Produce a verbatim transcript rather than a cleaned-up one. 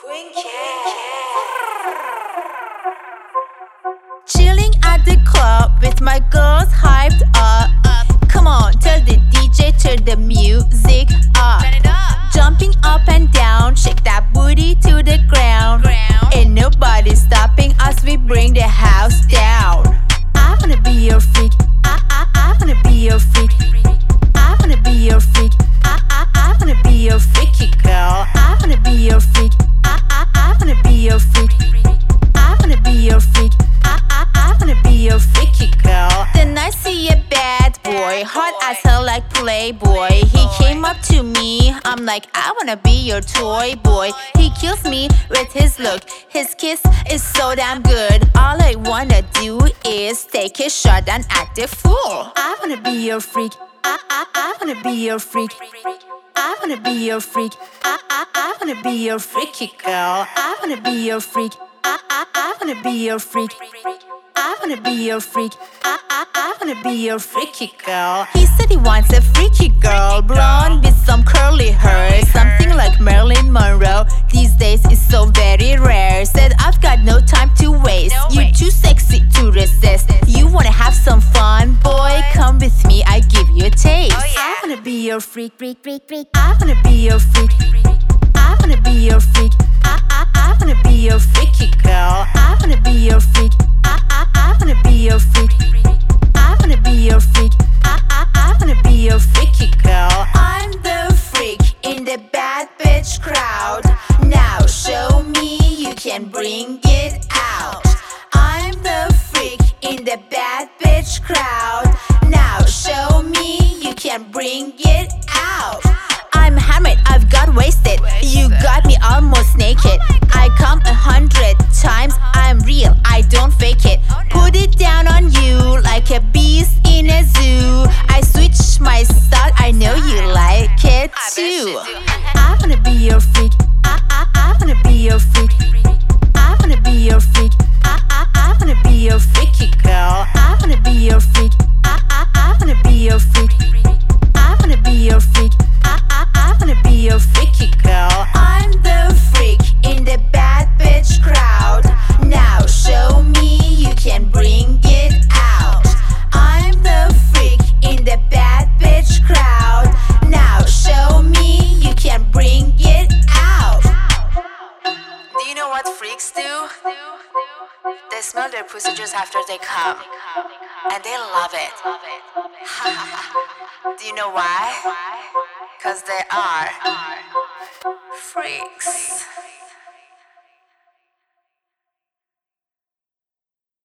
Queen Cat. Chilling at the club with my girls hyped up. Come on, tell the D J, turn the music up. Jumping up and down, shake that booty to the ground. Ain't nobody stopping us, we bring the house down. I wanna be your freak. I, I, I wanna be your freak. I wanna be your freak. I, I, I wanna be your freaky girl. I wanna be your freak. I, I, I wanna be your freak. I wanna be your freak. I, I, I wanna be your freaky girl. Then I see a bad boy, hot as hell like Playboy. He came up to me, I'm like, I wanna be your toy boy. He kills me with his look, his kiss is so damn good. All I wanna do is take a shot and act a fool. I wanna be your freak. I, I, I wanna be your freak. I wanna be your freak. I, I, I wanna be your freaky girl. I wanna be your freak. I, I, I wanna be your freak. I wanna be your freak. I, I, I wanna be your freaky girl. He said he wants a freaky girl, blonde with some curly hair, something like Marilyn Monroe. These days is so very rare. Said I've got no time to waste. You too sexy to resist. You wanna have some fun, boy? Come with me, I give you a taste. I wanna be your freak, freak, freak, freak. I wanna be your freak. I wanna be your freak. I, I, I wanna be your freaky girl. I wanna be your freak. I, I, I wanna be your freak. I wanna be your freak. I, I, I wanna be your freaky girl. I'm the freak in the bad bitch crowd. Now show me you can bring it out. I'm the freak in the bad bitch crowd. Now show me you can bring it out. I'm hammered, I've got wasted. You got me almost naked. I come a hundred times, I'm real, I don't fake it. Put it down on you like a beast in a zoo. I switch my style, I know you like it too. I wanna be your freak. I, I, I wanna be your freak. I wanna be your freak. I, I, I wanna be your freaky girl. I wanna be your freak. I, I, I wanna be your freak. I wanna be your freak. I, I, I wanna be your freaky girl. I'm the freak in the bad bitch crowd. Now show me you can bring it out. I'm the freak in the bad bitch crowd. Now show me you can bring it out. Do you know what freaks do? They smell their pussy just after they come, and they love it. Do you know why? Cause they are freaks.